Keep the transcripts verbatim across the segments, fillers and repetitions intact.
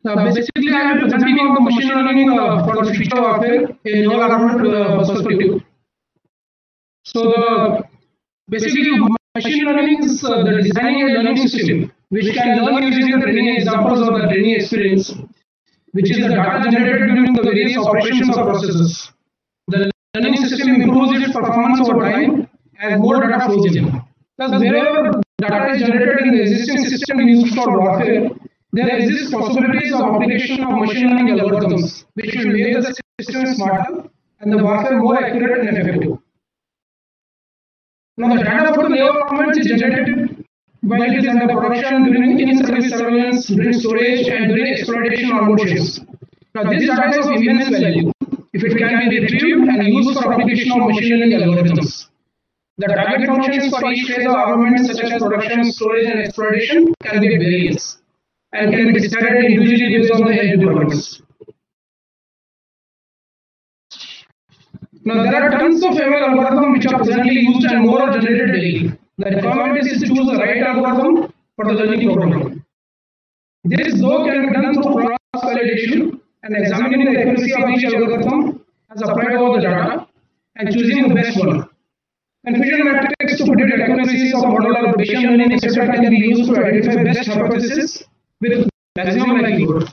Uh, basically, I am presenting on the machine learning uh, for the future warfare in naval armament uh, perspective. So, the basically machine learning is uh, the designing a learning system which can learn using the training examples or the training experience, which is the data generated during the various operations or processes. The learning system improves its performance over time as more data flows in. Thus, wherever data is generated in the existing system used for warfare, there exists possibilities of application of machine learning algorithms, which will make the system smarter and the warfare more accurate and effective. Now, the data for the naval armament is generated while it is under production, during in-service surveillance, during storage, and during exploitation on board ships. Now, this data is of immense value if it can be retrieved and used for application of machine learning algorithms. The target functions for each phase of armament, such as production, storage, and exploitation, can be at variance and can be decided individually based on the edge deployments. Now, there are tons of M L algorithms which are presently used and more are generated daily. The requirement is to choose the right algorithm for the learning program. This, though, can be done through cross-validation and examining the accuracy of each algorithm as applied over the data and choosing the best one. And Fission metrics to predict accuracies of model or Bayesian learning, et cetera, can be used to identify best hypothesis with maximum likelihood.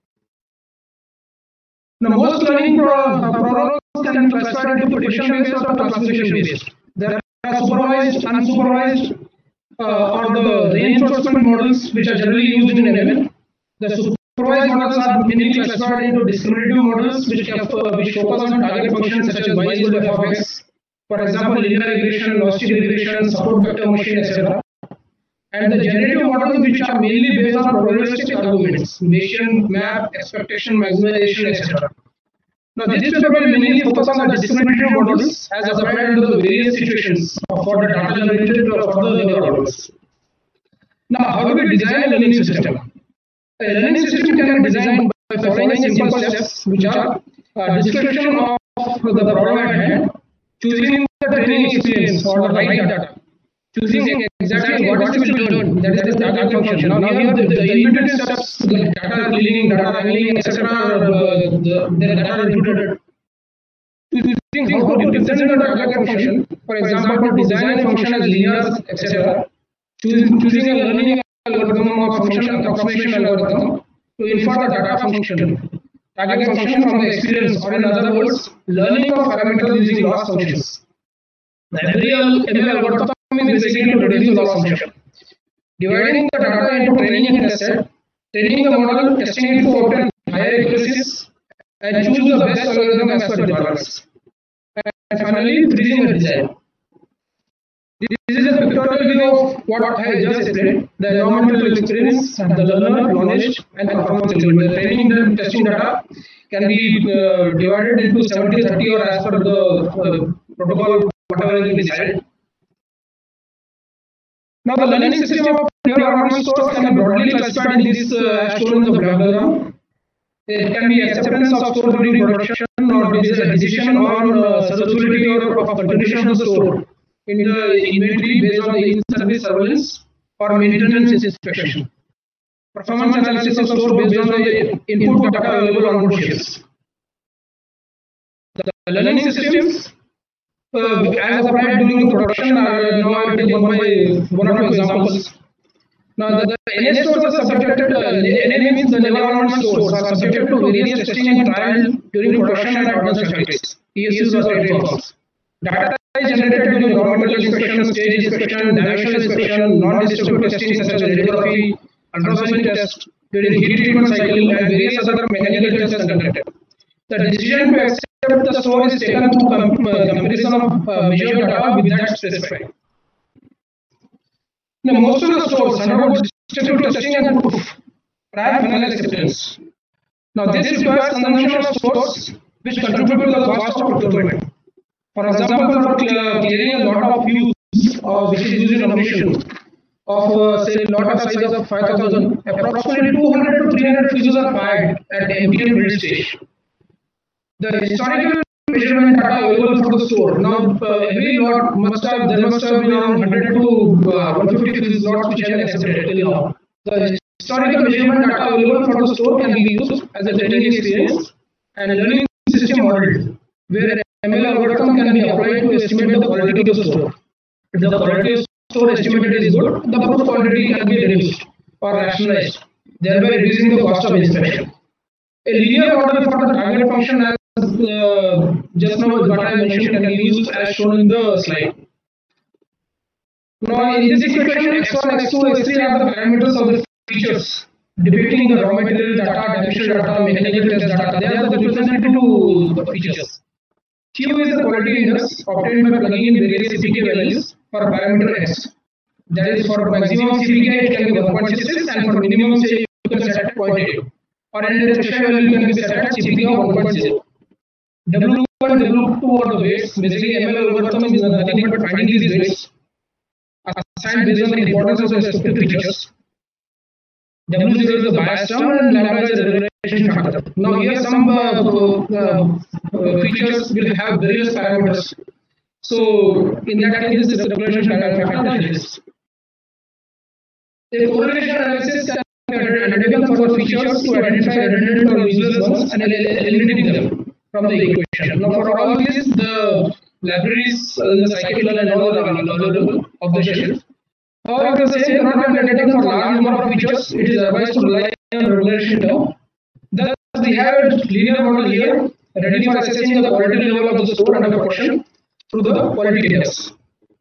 Now, most learning pro programs can be classified into prediction based or classification based. There are supervised, unsupervised, uh, or the reinforcement models which are generally used in M L. The supervised models are mainly classified into discriminative models which, have, uh, which focus on target functions such as y is equal to f of x. For example, linear regression, logistic regression, support vector machine, et cetera. And the generative models which are mainly based on probabilistic arguments, Bayesian, map, expectation, maximization, et cetera. Now, this paper will mainly focus on the discriminative models as applied to the various situations for the data generated for the naval models. Now, how do we design a learning system? A learning system can be designed by following simple steps, which are uh, description of the problem at hand, choosing the training experience or the right data, choosing exactly what is to be learned, that is the target function. Now, here the, the independent steps like data cleaning, data wrangling, et cetera. Uh, the, the data are included. Choosing how to represent the target function, for example, to design a function as linear, et cetera. Choosing, choosing a learning algorithm or function approximation algorithm to infer the data function. Target function from the experience, or in other words, learning of parameters using loss functions. The every M L algorithm is basically to reduce the loss function. Dividing the data into training and test set, training the model, testing it to obtain higher accuracies, and choose the best algorithm as per requirements. And finally, freezing the design. This is a pictorial view of what I just explained: the environmental experience, and the learner, knowledge, and performance element. The training and testing data can be uh, divided into seventy thirty or as per the uh, protocol, whatever is decided. Now, the learning system of naval armament stores can be broadly classified in this uh, as shown in the block diagram. It can be acceptance of store during production, or there is a decision on uh, serviceability or of continuation of the store in the inventory based on the in-service surveillance or maintenance inspection. Performance analysis of store based on the input data available on board ships. The learning systems, uh, as applied during the production, are now I will take one by one or two examples. Now, the, the N A stores are subjected, uh, N A means the naval armament stores are subjected to various testing and trial during production and ordnance factories, P S Us or trade firms. Data is generated during environmental inspection, stage inspection, dimensional inspection, non-destructive testing such as radiography, ultrasonic test, during heat treatment cycle, and various other mechanical tests conducted. The decision to accept the store is taken through com uh, comparison of uh, measured data with that specified. Now, most of the stores undergo destructive testing and proof prior final acceptance. Now, this requires consumption of stores which contribute to the cost of procurement. For example, for clearing a lot of fuse uh, which is used in ammunition of uh, say lot of size of five thousand, approximately two hundred to three hundred fuses are fired at the empty and build stage. The historical measurement data available for the store. Now, uh, every lot must have, there must have been around one hundred to uh, one hundred fifty fuses lots which have been accepted till now. The historical measurement data available for the store can be used as a training experience and learning system model, where an M L algorithm can be applied to estimate the quality of the store. If the quality of store estimated is good, the proof quantity can be reduced or rationalized, thereby reducing the cost of inspection. A linear model for the target function, as uh, just now what I mentioned, can be used as shown in the slide. Now, in this equation, x one, x two, x three are the parameters of the features depicting the raw material data, dimensional data, mechanical test data. They are the representative features. Q is the quality index obtained by plugging in various C P K values for parameter x. That is, for maximum C P K it can be one point six six, and for minimum say you can set at zero point eight two. Or any threshold value can be set at C P K of one point zero. W one and W two are the weights. Basically, M L algorithm is nothing but finding these weights assigned based on the importance of the respective features. W zero is the bias term and lambda is the regulation factor. Now here some uh, uh, uh, features will have various parameters. So in that case, this is the regulation factor that exists. A correlation analysis can be undertaken for features to identify redundant or useless ones and eliminating them from the equation. Now for all these, the libraries uh, in the scikit-learn and all are available off the shelf. However, the same cannot be undertaken for large number of features. It is advised to rely on regulation term. Thus, we have a linear model here ready for assessing the quality level of the store under question through the quality index.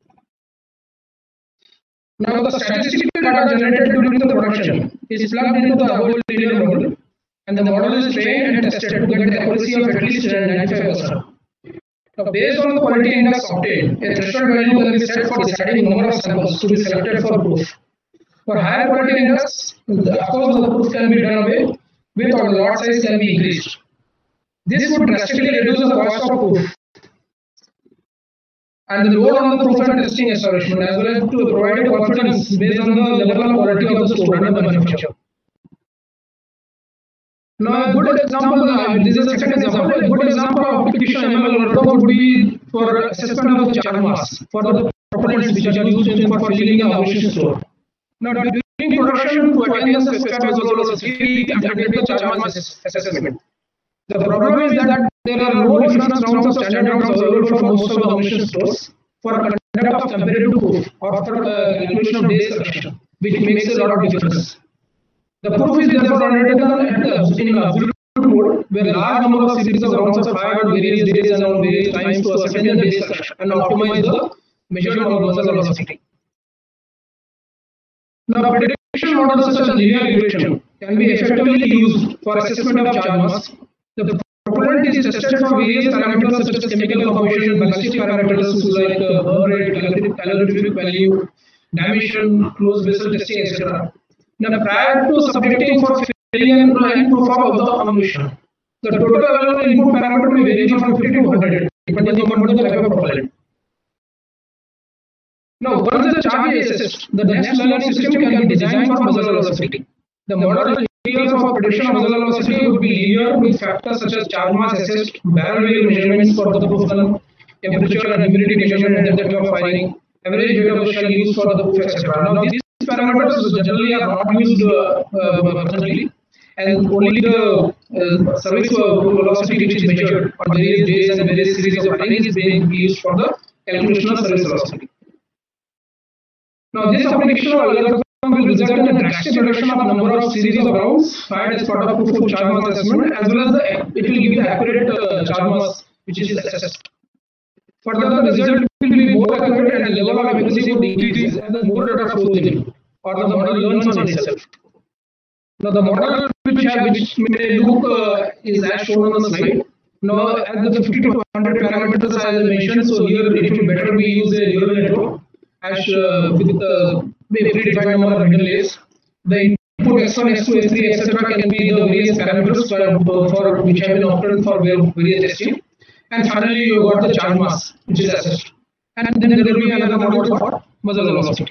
Now, the statistical data generated during the production is plugged into the above linear model, and the model is trained and tested to get the accuracy of at least ninety-five percent. Now, based on the quality index obtained, a threshold value can be set for deciding number of samples to be selected for proof. For higher quality index, of course, the proof can be done away with, or the lot size can be increased. This would drastically reduce the cost of proof and the load on the proof and testing establishment, as well as to provide confidence based on the level of quality of the store and the manufacturer. Now, a good example, uh, this is a second example, a good example of application M L algorithm would be for assessment of the charge mass for the propellants which are used in for filling the ammunition store. Now, during production, to attain the specified Maslow's law, we undertake the charge mass assessment. The problem is that there are no reference rounds of standard rounds available for most of the ammunition stores for conduct of comparative proof or for the calculation of days selection, which makes a lot of difference. The proof is therefore undertaken at the in absolute mode, where large number of series of rounds are fired on various days and on various times to ascertain the days selection and optimize the measurement of muzzle velocity. Now, prediction models such as linear regression can be effectively used for assessment of charge mass. The propellant is tested for various parameters such as chemical composition, ballistic parameters like uh, burn rate, calorific value, dimension, closed vessel testing, et cetera. Now, prior to subjecting for filling and proof of the ammunition, the total available input parameter may vary from fifty to one hundred, depending on the type of propellant. Now, once the charge is assessed, the next learning system can be designed for muzzle velocity. The model here for prediction of muzzle velocity would be linear with factors such as charge mass assessed, barrel value measurements for the proof gun, temperature and humidity measurement at the time of firing, average weight of the shell used for the proof, et cetera. Now, these parameters generally are not used uh, uh, personally, and only the uh, service uh, velocity which is measured on various days and various series of firing is being used for the calculation of service velocity. Now, this application of algorithm will result in a drastic reduction of number of series of rounds fired as part of proof of charge mass assessment, as well as the, it will give the accurate uh, charge mass which is assessed. Further, the result will be more accurate and the level of accuracy would increase as the more data flows in, or the model learns on itself. Now, the model which, have, which may look uh, is as shown on the slide. Now, as the fifty to one hundred parameters as I mentioned, so here it will better be used a neural network as uh, with the predefined number of hidden layers. The input x one, x two, x three, et cetera can be the various parameters for, for which have been obtained for various testing. And finally, you got the charge mass which is assessed. And then there will be another model for muzzle velocity.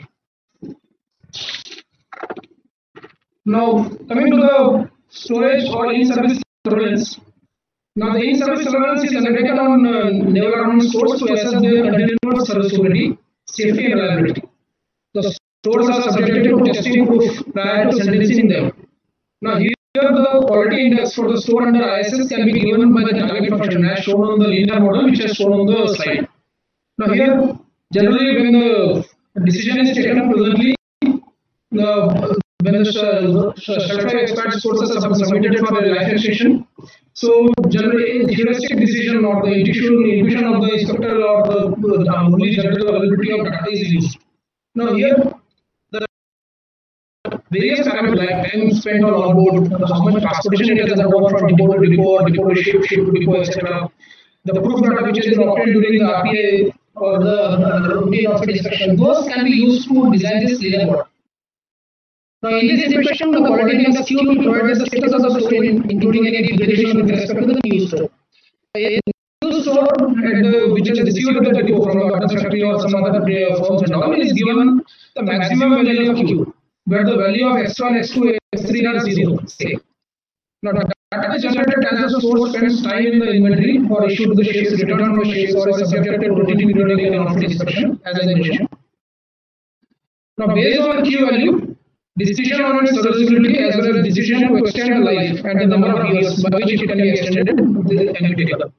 Now, coming to the storage or in-service surveillance. Now, the in-service surveillance is undertaken on uh, naval armament stores to assess their continuous serviceability, safety, and reliability. The stores are subjected to testing proof prior to sentencing them. Now here the quality index for the store under I S S can be given by the target function as shown on the linear model which is shown on the slide. Now here generally when the decision is taken presently, the when the certified expert sources are submitted for the life extension, so generally the heuristic decision or the intuition, intuition of the inspector or the, the only general availability of data is used. Now here the various parameters like time spent on onboard, how much transportation it has undergone from depot to depot, depot to ship, ship to depot, et cetera. The proof data which has been obtained during the R P A or the uh, routine of inspection, those can be used to design this linear model. Now, in this equation, the quality index Q will provide the status of the store, including any degradation with respect to the new store. A new store at the, which is received at the depot from the cotton factory or some other firms and all is given the maximum value of Q, where the value of X one, X two, X three are zero. Say. Now, the data is generated as the store spends time in the inventory or issued to the shapes, returned from the shapes, or is subjected to routine periodic and on-field inspection, as I mentioned. Now, based on the Q value, decision on its serviceability as well as decision to extend the life and the number of years by which it can be extended can be taken.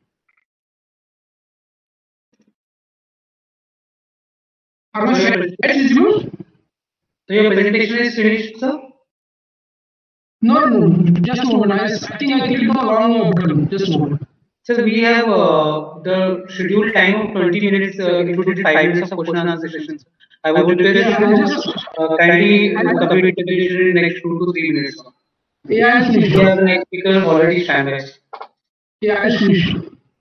Are my slides visible? So your presentation is finished, sir? No, no, just a moment. I, I think I clicked on the wrong button. Just a moment. So we have uh, the scheduled time of twenty minutes, uh, included five minutes of question and answer sessions. I would request you to uh, kindly complete the presentation in the next two to three minutes. Yeah, I finished. The next speaker already standby. Yeah, I finished.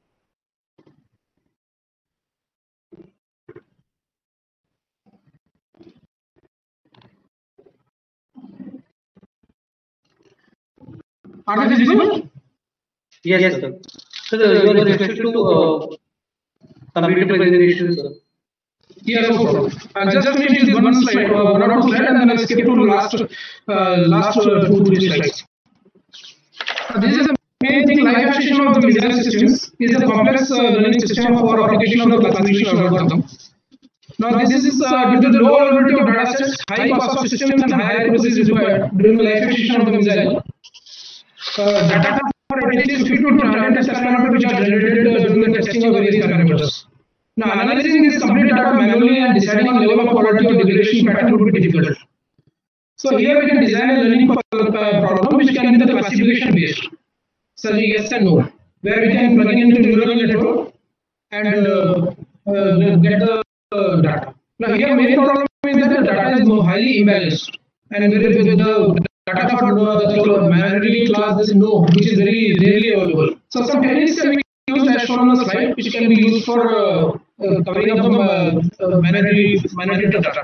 Are they visible? Yes, yes, sir. So the, you are requested to uh, complete the presentation, sir. Yeah, no problem. I'll just finish this one slide, uh, one or two slides, and then I'll skip to the last, uh, last uh, two, three slides. Uh, this is the main thing. Life extension of the missile systems is a complex uh, learning system for application of the classification algorithm. Now, this is uh, due to the low availability of data sets, high cost of systems, and higher accuracy is required during the life extension of the missile. Uh, data for at least fifty to one hundred test parameters which are generated uh, during the testing of various parameters. Now, analyzing this complete data manually and deciding on level of quality or degradation pattern would be difficult. So here we can design a learning problem which can be the classification based, such as yes and no, where we can plug into neural network and uh, uh, get the uh, data. Now here main problem is that the data is highly imbalanced, and with the data for the minority class is no, which is very rarely available. So some techniques can be used as shown on the slide, which can be used for uh, uh, covering up the uh, uh, minority minority data.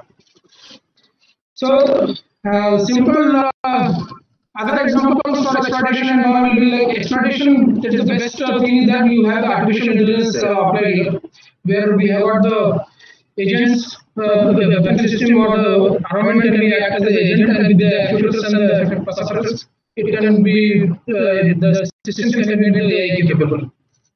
So uh, simple uh, other examples for exploitation and all will be like exploitation. That is the best uh, thing is that you have the artificial intelligence uh, applied here, where we have got the agents, uh, the weapon system or the armament can be act as an agent, and with the actuators and the effect processors, it can be uh, the system can be made A I capable.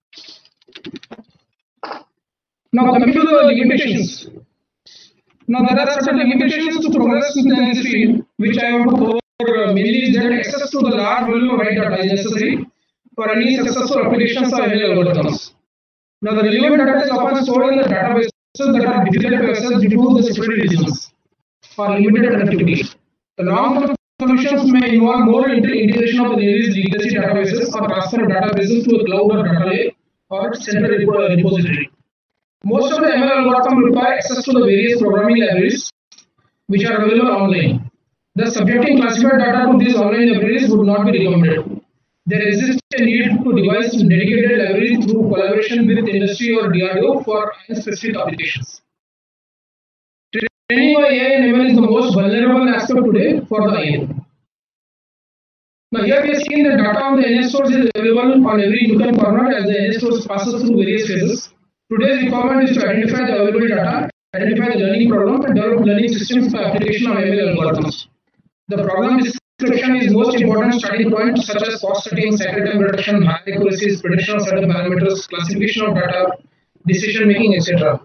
Now coming to the limitations. Now there are certain limitations to progress in this field, which I want to cover uh, mainly is that access to the large volume of data is necessary for any successful applications of M L algorithms. Now the relevant data is often stored in the database that are difficult to access due to the security reasons or limited connectivity. The long-term solutions may involve more integration of the nearest legacy databases or transfer of databases to a cloud or data lake or central repository. Most of the M L algorithms require access to the various programming libraries which are available online. Thus, subjecting classified data to these online libraries would not be recommended. There exists a need to devise dedicated libraries through collaboration with industry or D R D O for specific applications. Training by A I and M L is the most vulnerable aspect today for the I N. Now here we are seeing the data on the N S source is available on every nook and corner as the N S source passes through various phases. Today's requirement is to identify the available data, identify the learning problem, and develop learning systems for application of M L algorithms. The problem description is most important starting point such as cost setting, cycle time reduction, high accuracies, prediction of certain parameters, classification of data, decision making, et cetera.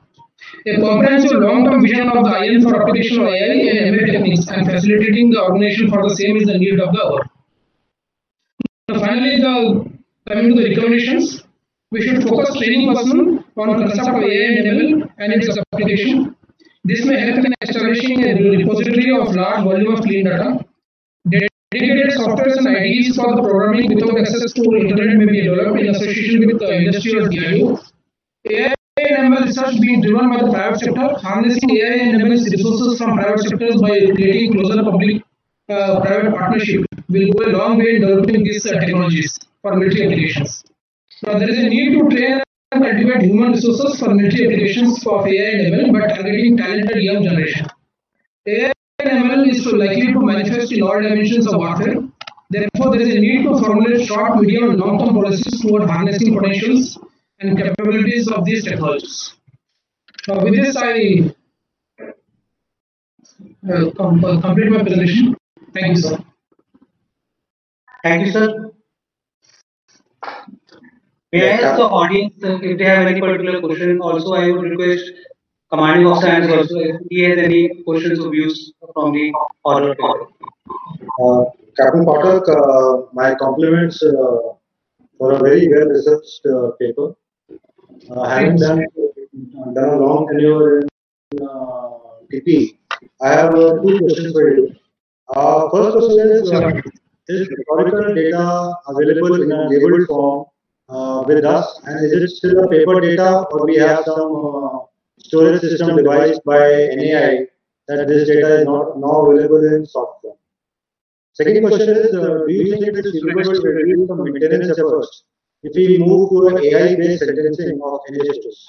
A comprehensive long-term vision of the I N for application of A I and M L techniques and facilitating the organization for the same is the need of the hour. Now, finally, the coming to the recommendations, we should focus training personnel on concept of A I and M L and its application. This may help in establishing a repository of large volume of clean data. Dedicated software and I D Es for the programming without access to internet may be developed in association with the industry or D I O. A I and M L research being driven by the private sector, harnessing A I and M L resources from private sectors by creating closer public uh, private partnership will go a long way in developing these uh, technologies for military applications. Now, there is a need to train and cultivate human resources for military applications for A I and M L by targeting talented young generation. A I and M L is likely to manifest in all dimensions of warfare. Therefore, there is a need to formulate short, medium, and long-term policies toward harnessing potentials and capabilities of these technologies. Now, with this, I uh, com uh, complete my presentation. Thank you, sir. Thank you, sir. May I ask the audience uh, if they have any particular question? Also, I would request Commanding Officer and also if he has any questions or views from the order paper. Uh, Captain Pathak, uh, my compliments uh, for a very well researched uh, paper. Uh, having done, done a long tenure in uh, T P, I have uh, two questions for you. Uh, first question is, uh, is historical data available in a labeled form uh, with us, and is it still a paper data, or we have some uh, storage system devised by N A I that this data is not now available in soft form? Second question is, uh, do you think it is feasible to reduce the maintenance efforts if we move to an A I-based sentencing of N H S?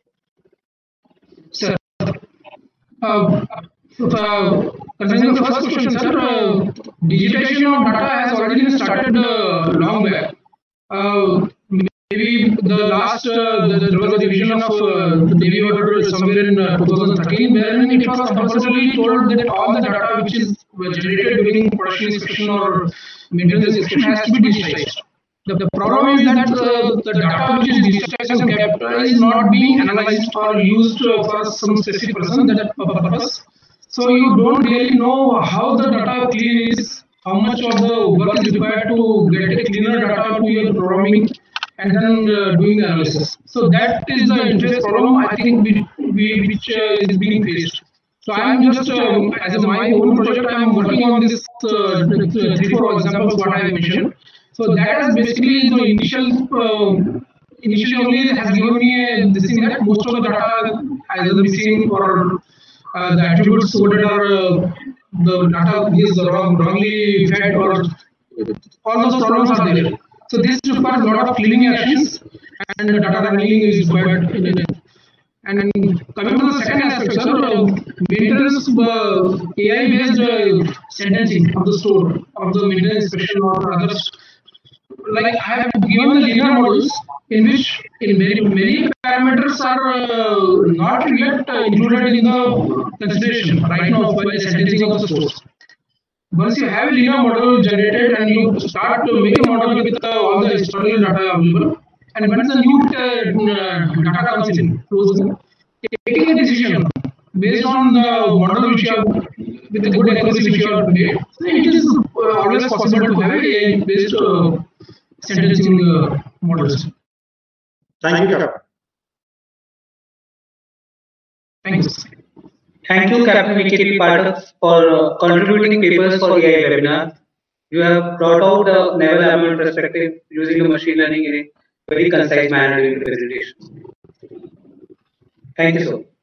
Sir, uh, uh, concerning the first question, sir, uh, digitization of data has already been started uh, long back. Uh, maybe the last, uh, the, there was a revision of uh, the Navy order somewhere in uh, two thousand thirteen, wherein it was compulsorily told that all the data which is generated during production inspection or maintenance inspection has to be digitized. The, the problem is that uh, the data which is digitized and kept is not being analyzed or used uh, for some specific person that purpose. So you don't really know how the data clean is, how much of the work is required to get a cleaner data to your programming and then uh, doing the analysis. So that is the interface problem I think we, we, which uh, is being faced. So I am just, um, as a my own project, I am working on this uh, three, four examples what I have mentioned. So that has basically the initial, uh, initially only has given me a, this thing that most of the data either missing or uh, the attributes coded or uh, the data is wrong, wrongly fed or all those problems are there. So this requires a lot of cleaning actions and data handling is required in it. And coming to the second aspect, sir, uh, maintenance uh, A I-based uh, sentencing of the store, of the maintenance inspection or others. Like I have given the linear models in which in many, many parameters are uh, not yet uh, included in the consideration right now for the sentencing of the stores. Once you have a linear model generated and you start to make a model with uh, all the historical data available, and when the new uh, data comes in, taking a decision based on the model which you have, with the good accuracy which you have made, it is uh, always possible to have a based uh, sentencing uh, models. Thank you, Captain. Thank you. Thank you, Captain V K P Pathak, for uh, contributing papers for the A I webinar. You have brought out the naval armament perspective using the machine learning in a very concise manner during the presentation. Thank you, sir.